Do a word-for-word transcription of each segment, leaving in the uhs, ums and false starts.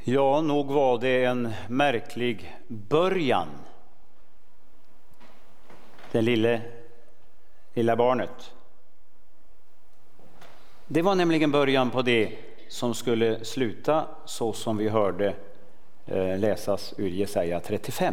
Ja, nog var det en märklig början. Det lilla, lilla barnet. Det var nämligen början på det som skulle sluta så som vi hörde eh, läsas ur Jesaja trettiofem.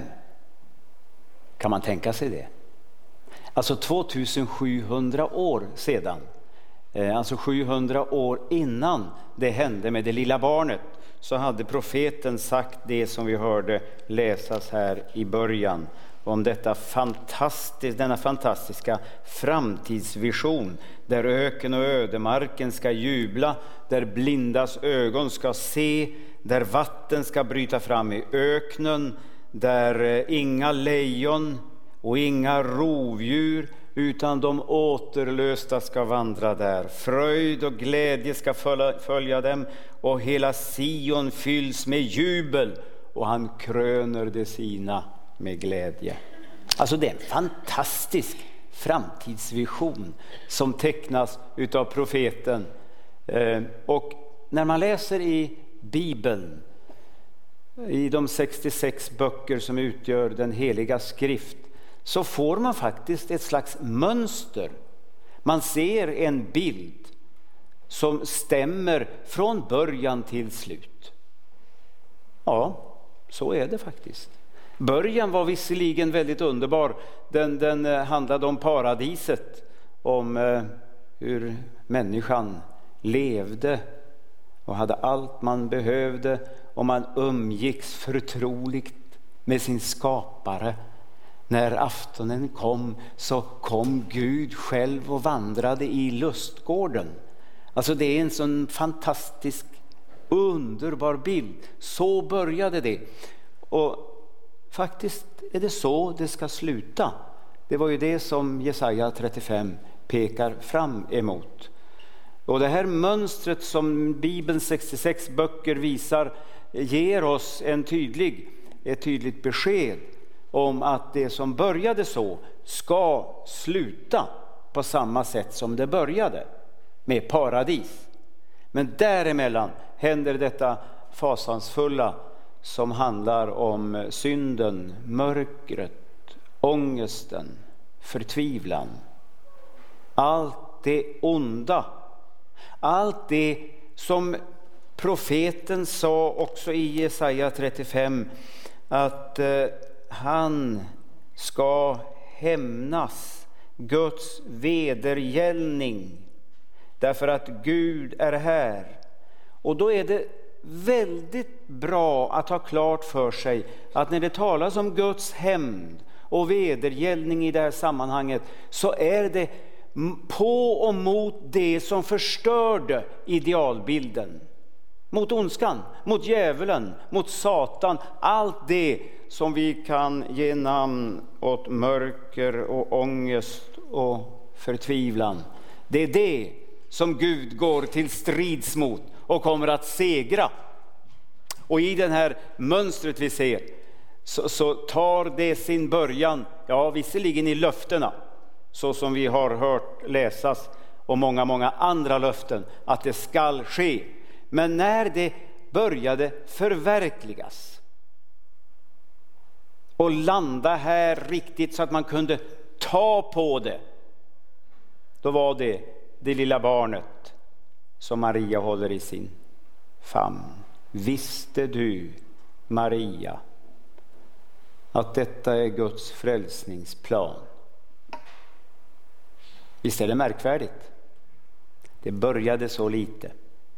Kan man tänka sig det? Alltså tvåtusensjuhundra år sedan. Eh, alltså sjuhundra år innan det hände med det lilla barnet, så hade profeten sagt det som vi hörde läsas här i början. Om detta fantastisk, denna fantastiska framtidsvision där öken och ödemarken ska jubla, där blindas ögon ska se, där vatten ska bryta fram i öknen, där inga lejon och inga rovdjur utan de återlösta ska vandra där. Fröjd och glädje ska följa, följa dem, och hela Sion fylls med jubel, och han kröner det sina med glädje. Alltså det är en fantastisk framtidsvision som tecknas utav profeten. Eh, och när man läser i Bibeln, i de sextiosex böcker som utgör den heliga skrift, så får man faktiskt ett slags mönster. Man ser en bild som stämmer från början till slut. Ja, så är det faktiskt. Början var visserligen väldigt underbar. Den, den handlade om paradiset, om eh, hur människan levde och hade allt man behövde, och man umgicks förtroligt med sin skapare. När aftonen kom så kom Gud själv och vandrade i lustgården. Alltså det är en sån fantastisk, underbar bild. Så började det. Och faktiskt är det så det ska sluta. Det var ju det som Jesaja trettiofem pekar fram emot. Och det här mönstret som Bibelns sextiosex böcker visar ger oss en tydlig, ett tydligt besked om att det som började så ska sluta på samma sätt som det började, med paradis. Men däremellan händer detta fasansfulla som handlar om synden, mörkret, ångesten, förtvivlan. Allt det onda, allt det som profeten sa också i Jesaja trettiofem, att eh, han ska hämnas, Guds vedergällning, därför att Gud är här. Och då är det väldigt bra att ha klart för sig att när det talas om Guds hämnd och vedergällning i det här sammanhanget, så är det på och mot det som förstörde idealbilden. Mot ondskan, mot djävulen, mot Satan. Allt det som vi kan ge namn åt mörker och ångest och förtvivlan. Det är det som Gud går till strids mot och kommer att segra. Och i den här mönstret vi ser så, så tar det sin början, ja visserligen i löftena, så som vi har hört läsas, och många, många andra löften att det skall ske. Men när det började förverkligas och landa här riktigt så att man kunde ta på det, då var det det lilla barnet som Maria håller i sin famn. Visste du, Maria, att detta är Guds frälsningsplan? Visst är det märkvärdigt? Det började så lite.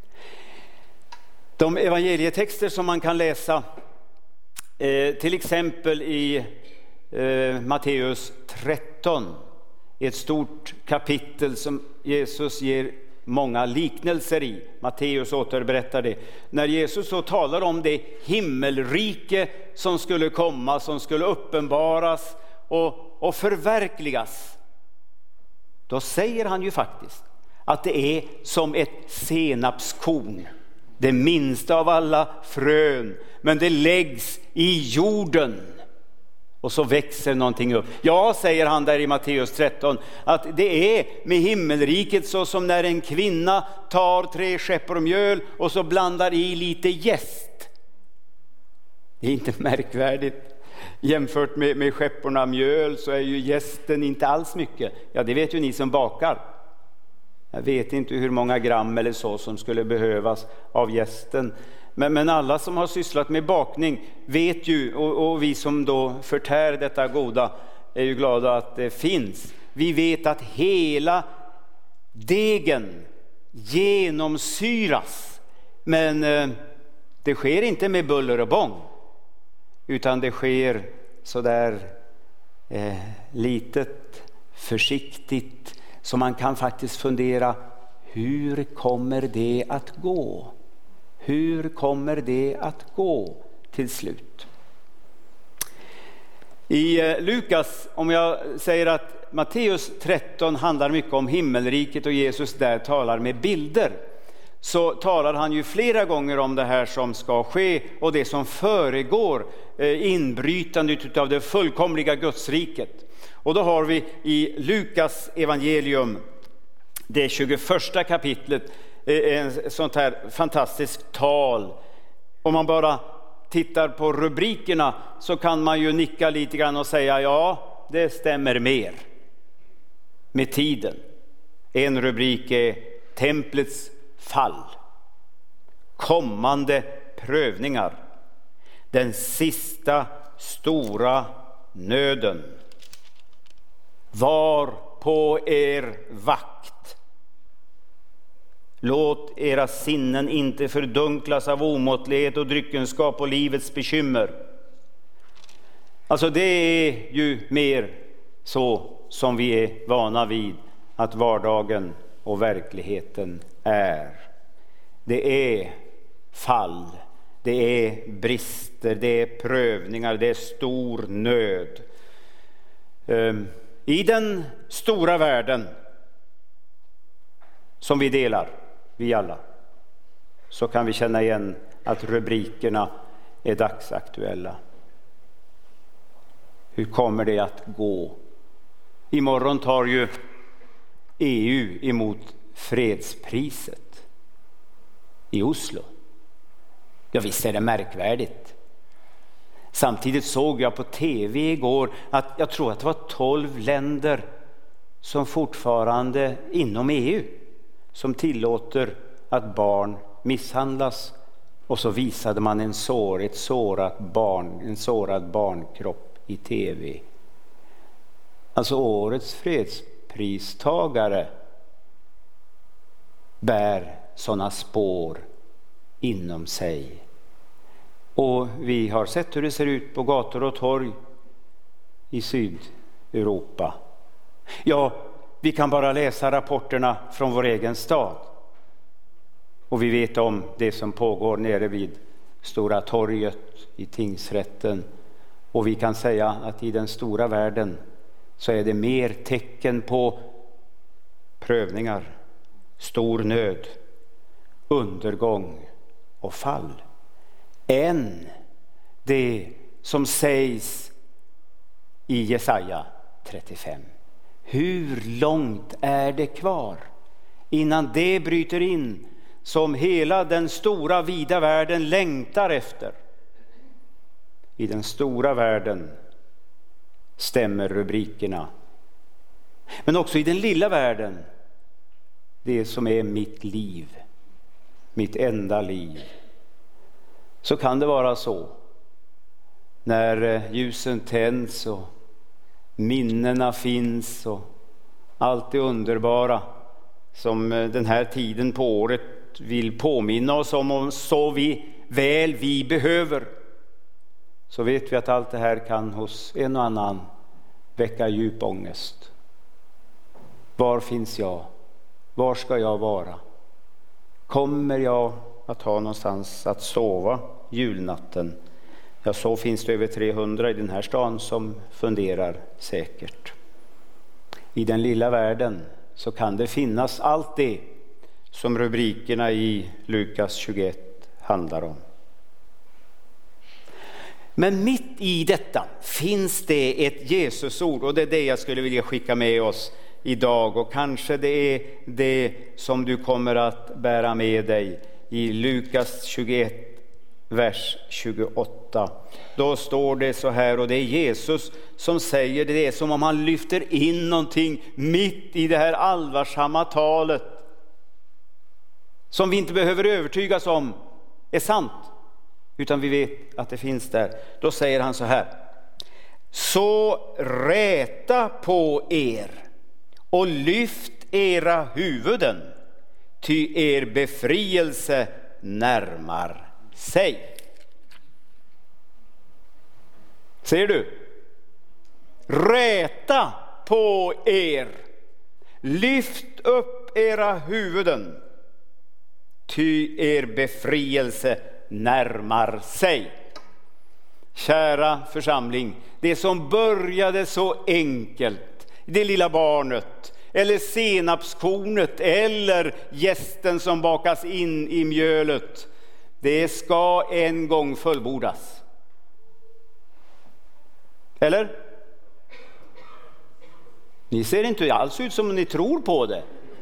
De evangelietexter som man kan läsa, eh, till exempel i eh, Matteus tretton, ett stort kapitel som Jesus ger många liknelser i. Matteus återberättar det. När Jesus så talar om det himmelrike som skulle komma, som skulle uppenbaras och, och förverkligas, då säger han ju faktiskt att det är som ett senapskorn, det minsta av alla frön, men det läggs i jorden och så växer någonting upp. Ja, säger han där i Matteus tretton, att det är med himmelriket så som när en kvinna tar tre skeppor mjöl och så blandar i lite jäst. Det är inte märkvärdigt. Jämfört med, med skepporna mjöl så är ju jästen inte alls mycket. Ja, det vet ju ni som bakar. Jag vet inte hur många gram eller så som skulle behövas av jästen. Men, men alla som har sysslat med bakning vet ju, och, och vi som då förtär detta goda är ju glada att det finns. Vi vet att hela degen genomsyras. Men eh, det sker inte med buller och bång. Utan det sker så där eh, litet, försiktigt. Så man kan faktiskt fundera, hur kommer det att gå? Hur kommer det att gå till slut? I eh, Lukas, om jag säger att Matteus tretton handlar mycket om himmelriket och Jesus där talar med bilder, så talar han ju flera gånger om det här som ska ske och det som föregår eh, inbrytandet av det fullkomliga Gudsriket. Och då har vi i Lukas evangelium, det tjugoförsta kapitlet, en sånt här fantastiskt tal. Om man bara tittar på rubrikerna så kan man ju nicka lite grann och säga ja, det stämmer mer med tiden. En rubrik är templets fall, kommande prövningar, den sista stora nöden. Var på er vakt. Låt era sinnen inte fördunklas av omåttlighet och dryckenskap och livets bekymmer. Alltså det är ju mer så som vi är vana vid att vardagen och verkligheten är. Det är fall, det är brister, det är prövningar, det är stor nöd. I den stora världen som vi delar, vi alla, så kan vi känna igen att rubrikerna är dagsaktuella. Hur kommer det att gå? Imorgon tar ju E U emot fredspriset i Oslo. Ja, visst är det märkvärdigt. Samtidigt såg jag på tv igår att jag tror att det var tolv länder som fortfarande inom E U som tillåter att barn misshandlas, och så visade man en sår, ett sårat barn, en sårad barnkropp i tv. Alltså årets fredspristagare bär sådana spår inom sig. Och vi har sett hur det ser ut på gator och torg i Sydeuropa. Ja, vi kan bara läsa rapporterna från vår egen stad. Och vi vet om det som pågår nere vid Stora torget i tingsrätten. Och vi kan säga att i den stora världen så är det mer tecken på prövningar, stor nöd, undergång och fall än det som sägs i Jesaja trettiofem. Hur långt är det kvar innan det bryter in som hela den stora vida världen längtar efter? I den stora världen stämmer rubrikerna. Men också i den lilla världen, det som är mitt liv, mitt enda liv, så kan det vara så när ljusen tänds och minnena finns och allt det underbara som den här tiden på året vill påminna oss om, och så vi väl vi behöver, så vet vi att allt det här kan hos en och annan väcka djup ångest. Var finns jag? Var ska jag vara? Kommer jag att ha någonstans att sova julnatten? Ja, så finns det över trehundra i den här stan som funderar säkert. I den lilla världen så kan det finnas allt det som rubrikerna i Lukas tjugoett handlar om. Men mitt i detta finns det ett Jesusord, och det är det jag skulle vilja skicka med oss idag, och kanske det är det som du kommer att bära med dig i Lukas tjugoett vers tjugoåtta. Då står det så här, och det är Jesus som säger det. Det är som om han lyfter in någonting mitt i det här allvarsamma talet, som vi inte behöver övertygas om är sant, utan vi vet att det finns där. Då säger han så här: så räta på er och lyft era huvuden, ty er befrielse närmar sig. Ser du? Räta på er, lyft upp era huvuden, ty er befrielse närmar sig. Kära församling, det som började så enkelt, det lilla barnet eller senapskornet eller jästen som bakas in i mjölet, det ska en gång fullbordas. Eller? Ni ser inte alls ut som ni tror på det.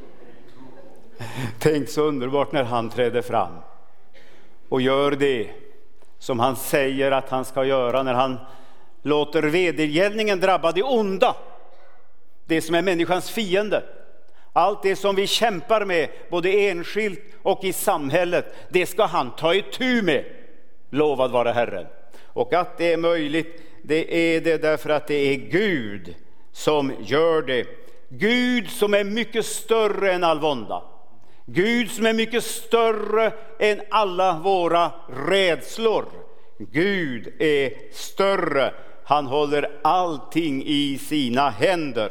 Tänk så underbart när han träder fram och gör det som han säger att han ska göra, när han låter vedergällningen drabba det onda, det som är människans fiende. Allt det som vi kämpar med, både enskilt och i samhället, det ska han ta itu med. Lovad vara Herren. Och att det är möjligt, det är det därför att det är Gud som gör det. Gud som är mycket större än all vånda. Gud som är mycket större än alla våra rädslor. Gud är större. Han håller allting i sina händer.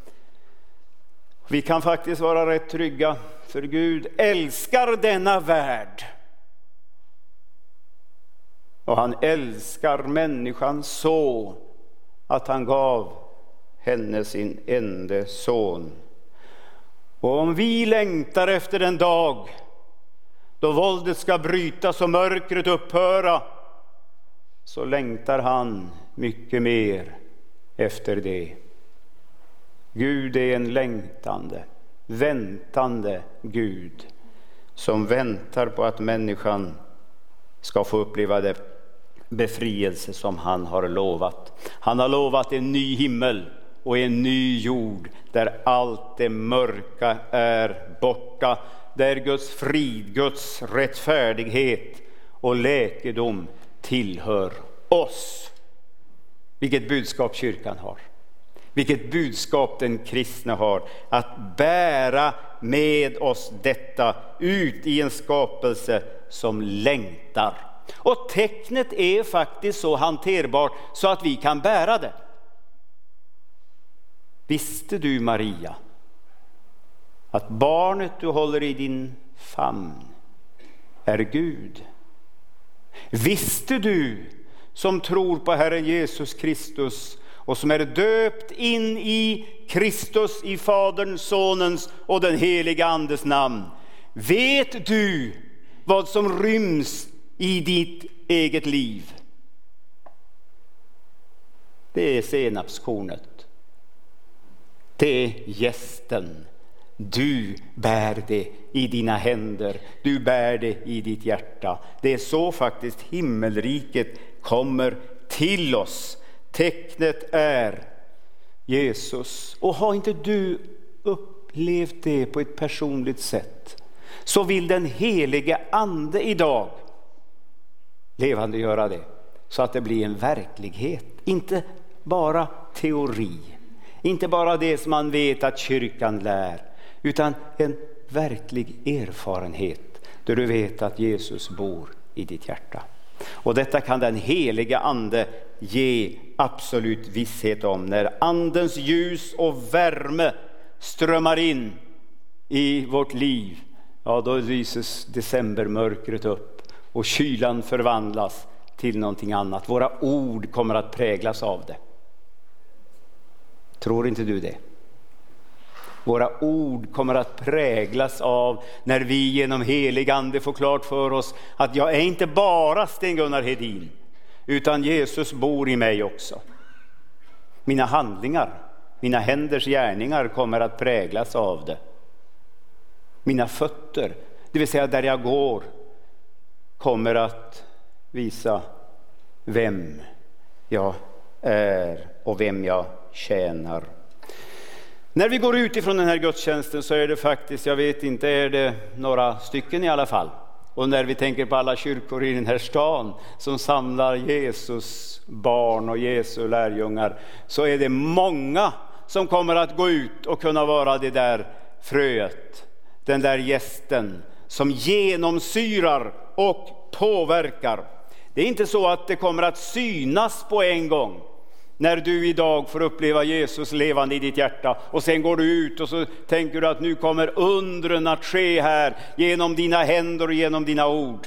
Vi kan faktiskt vara rätt trygga, för Gud älskar denna värld. Och han älskar människan så att han gav henne sin enda son. Och om vi längtar efter den dag då våldet ska brytas och mörkret upphöra, så längtar han mycket mer efter det. Gud är en längtande, väntande Gud som väntar på att människan ska få uppleva det befrielse som han har lovat. Han har lovat en ny himmel och en ny jord där allt det mörka är borta, där Guds frid, Guds rättfärdighet och läkedom tillhör oss. Vilket budskap kyrkan har. Vilket budskap den kristna har, att bära med oss detta ut i en skapelse som längtar. Och tecknet är faktiskt så hanterbart så att vi kan bära det. Visste du, Maria, att barnet du håller i din famn är Gud? Visste du, som tror på Herren Jesus Kristus och som är döpt in i Kristus, i Faderns, Sonens och den heliga Andes namn, vet du vad som ryms i ditt eget liv? Det är senapskornet. Det är jästen. Du bär det i dina händer. Du bär det i ditt hjärta. Det är så faktiskt himmelriket kommer till oss. Tecknet är Jesus. Och har inte du upplevt det på ett personligt sätt, så vill den helige ande idag levande göra det, så att det blir en verklighet. Inte bara teori, inte bara det som man vet att kyrkan lär, utan en verklig erfarenhet där du vet att Jesus bor i ditt hjärta. Och detta kan den heliga ande ge absolut visshet om. När andens ljus och värme strömmar in i vårt liv, ja, då lyses decembermörkret upp och kylan förvandlas till någonting annat. Våra ord kommer att präglas av det. Tror inte du det? Våra ord kommer att präglas av när vi genom helig ande får klart för oss att jag är inte bara Sten-Gunnar Hedin, utan Jesus bor i mig också. Mina handlingar, mina händers gärningar kommer att präglas av det. Mina fötter, det vill säga där jag går, kommer att visa vem jag är och vem jag tjänar. När vi går ut ifrån den här gudstjänsten så är det faktiskt, jag vet inte, är det några stycken i alla fall. Och när vi tänker på alla kyrkor i den här stan som samlar Jesus barn och Jesu lärjungar, så är det många som kommer att gå ut och kunna vara det där fröet, den där gästen som genomsyrar och påverkar. Det är inte så att det kommer att synas på en gång när du idag får uppleva Jesus levande i ditt hjärta, och sen går du ut och så tänker du att nu kommer undren att ske här genom dina händer och genom dina ord.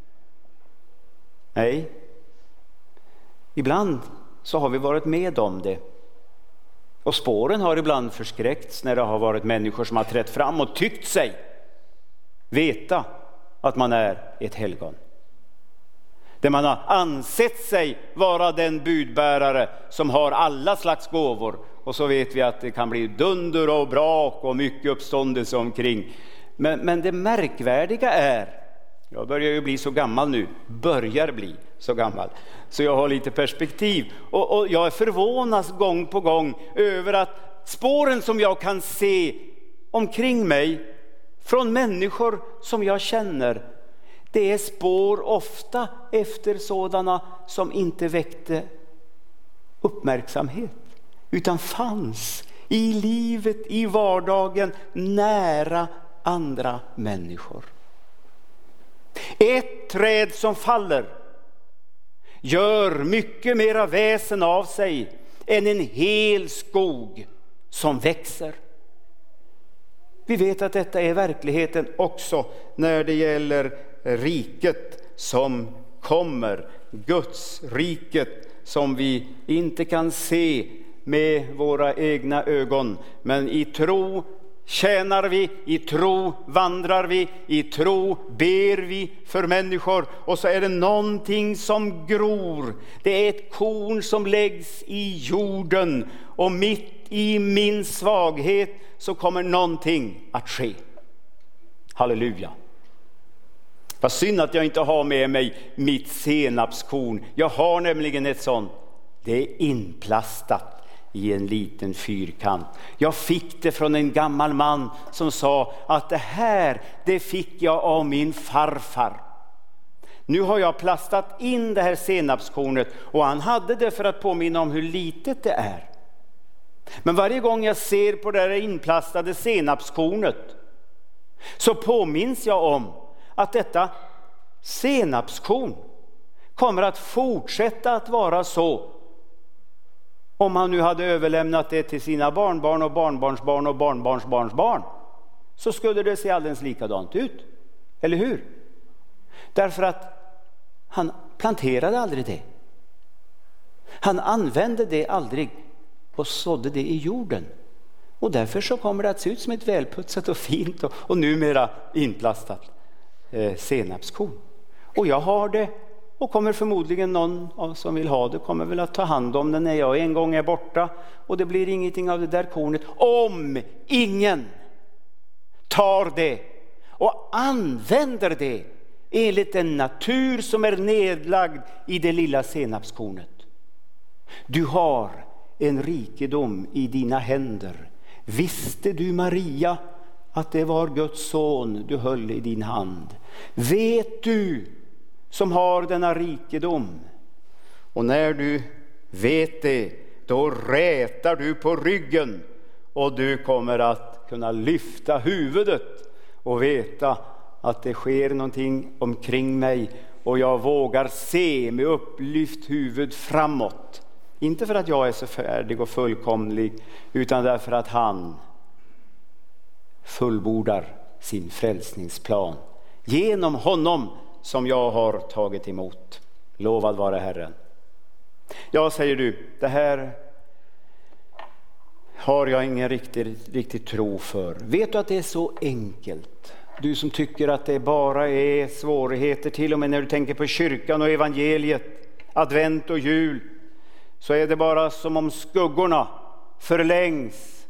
Nej, ibland så har vi varit med om det, och spåren har ibland förskräckts när det har varit människor som har trätt fram och tyckt sig veta att man är ett helgon. Där man har ansett sig vara den budbärare som har alla slags gåvor. Och så vet vi att det kan bli dunder och brak och mycket uppståndelse omkring. Men, men det märkvärdiga är, jag börjar ju bli så gammal nu, börjar bli så gammal, så jag har lite perspektiv. Och, och jag är förvånad gång på gång över att spåren som jag kan se omkring mig från människor som jag känner, det är spår ofta efter sådana som inte väckte uppmärksamhet, utan fanns i livet, i vardagen, nära andra människor. Ett träd som faller gör mycket mera väsen av sig än en hel skog som växer. Vi vet att detta är verkligheten också när det gäller riket som kommer, Guds riket som vi inte kan se med våra egna ögon, men i tro tjänar vi, i tro vandrar vi, i tro ber vi för människor, och så är det någonting som gror. Det är ett korn som läggs i jorden, och mitt i min svaghet så kommer någonting att ske. Halleluja. Vad synd att jag inte har med mig mitt senapskorn. Jag har nämligen ett sånt. Det är inplastat i en liten fyrkant. Jag fick det från en gammal man som sa att det här, det fick jag av min farfar. Nu har jag plastat in det här senapskornet, och han hade det för att påminna om hur litet det är. Men varje gång jag ser på det här inplastade senapskornet så påminns jag om att detta senapskorn kommer att fortsätta att vara så. Om han nu hade överlämnat det till sina barnbarn och barnbarnsbarn och barnbarnsbarnsbarn, så skulle det se alldeles likadant ut. Eller hur? Därför att han planterade aldrig det. Han använde det aldrig och sådde det i jorden. Och därför så kommer det att se ut som ett välputsat och fint och, och numera inplastat eh, senapskorn. Och jag har det, och kommer förmodligen någon som vill ha det kommer väl att ta hand om det när jag en gång är borta. Och det blir ingenting av det där kornet om ingen tar det och använder det enligt den natur som är nedlagd i det lilla senapskornet. Du har en rikedom i dina händer. Visste du, Maria, att det var Guds son du höll i din hand? Vet du som har denna rikedom? Och när du vet det, då rätar du på ryggen, och du kommer att kunna lyfta huvudet och veta att det sker någonting omkring mig, och jag vågar se med upplyft huvud framåt. Inte för att jag är så färdig och fullkomlig, utan därför att han fullbordar sin frälsningsplan genom honom som jag har tagit emot. Lovad vare Herren. Ja, säger du, det här har jag ingen riktig, riktig tro för. Vet du att det är så enkelt? Du som tycker att det bara är svårigheter, till och med när du tänker på kyrkan och evangeliet, advent och jul, så är det bara som om skuggorna förlängs.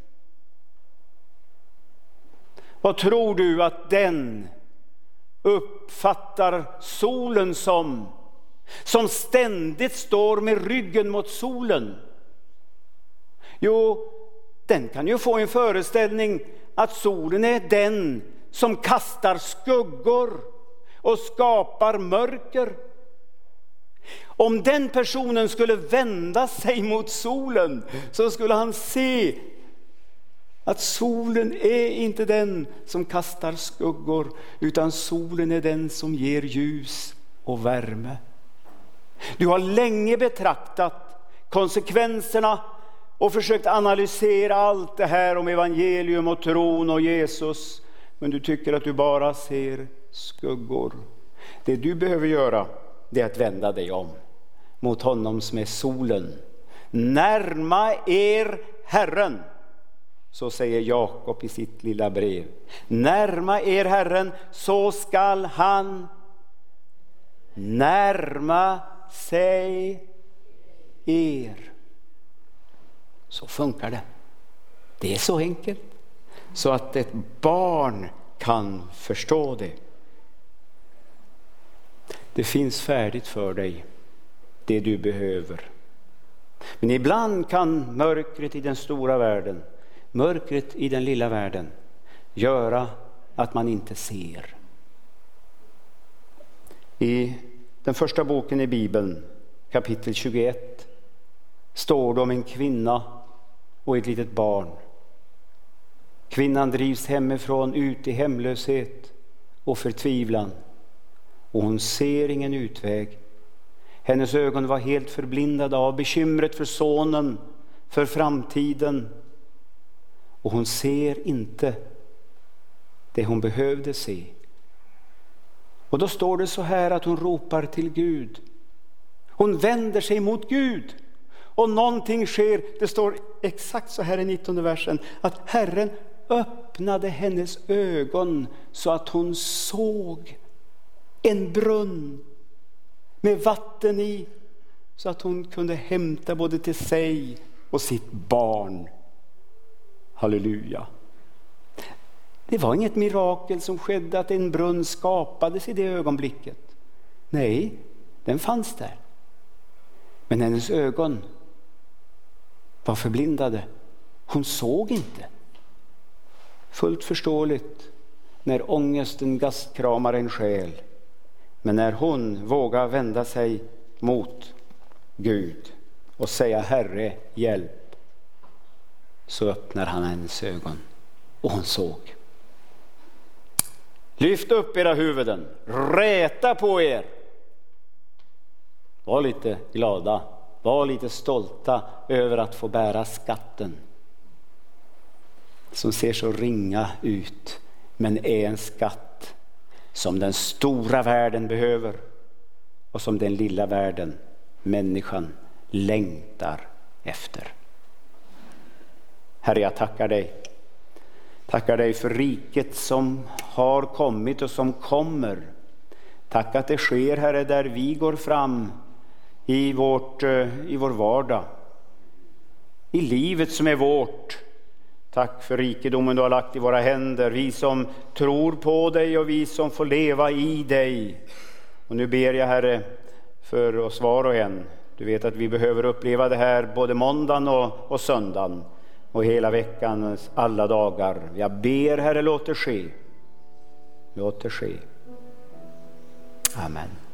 Vad tror du att den uppfattar solen som som ständigt står med ryggen mot solen? Jo, den kan ju få en föreställning att solen är den som kastar skuggor och skapar mörker. Om den personen skulle vända sig mot solen så skulle han se att solen är inte den som kastar skuggor, utan solen är den som ger ljus och värme. Du har länge betraktat konsekvenserna och försökt analysera allt det här om evangelium och tron och Jesus. Men du tycker att du bara ser skuggor. Det du behöver göra, det är att vända dig om mot honom som är solen. Närma er Herren, så säger Jakob i sitt lilla brev. Närma er Herren, så skall han närma sig er. Så funkar det. Det är så enkelt så att ett barn kan förstå det. Det finns färdigt för dig, det du behöver. Men ibland kan mörkret i den stora världen, mörkret i den lilla världen, göra att man inte ser. I den första boken i Bibeln, kapitel tjugoett, står det om en kvinna och ett litet barn. Kvinnan drivs hemifrån ut i hemlöshet och förtvivlan. Och hon ser ingen utväg. Hennes ögon var helt förblindade av bekymret för sonen, för framtiden. Och hon ser inte det hon behövde se. Och då står det så här att hon ropar till Gud. Hon vänder sig mot Gud. Och någonting sker. Det står exakt så här i nittonde versen. Att Herren öppnade hennes ögon så att hon såg en brunn med vatten i, så att hon kunde hämta både till sig och sitt barn. Halleluja. Det var inget mirakel som skedde att en brunn skapades i det ögonblicket. Nej, den fanns där. Men hennes ögon var förblindade. Hon såg inte. Fullt förståeligt när ångesten gastkramar en själ. Men när hon vågar vända sig mot Gud och säga Herre, hjälp, så öppnar han hennes ögon och hon såg. Lyft upp era huvuden, räta på er. Var lite glada, var lite stolta över att få bära skatten som ser så ringa ut, men är en skatt som den stora världen behöver och som den lilla världen, människan, längtar efter. Herre, jag tackar dig. Tackar dig för riket som har kommit och som kommer. Tack att det sker, Herre, där vi går fram i, vårt, i vår vardag. I livet som är vårt. Tack för rikedomen du har lagt i våra händer. Vi som tror på dig och vi som får leva i dig. Och nu ber jag, Herre, för oss var och en. Du vet att vi behöver uppleva det här både måndagen och, och söndagen. Och hela veckan, alla dagar. Jag ber, Herre, låt det ske. Låt det ske. Amen.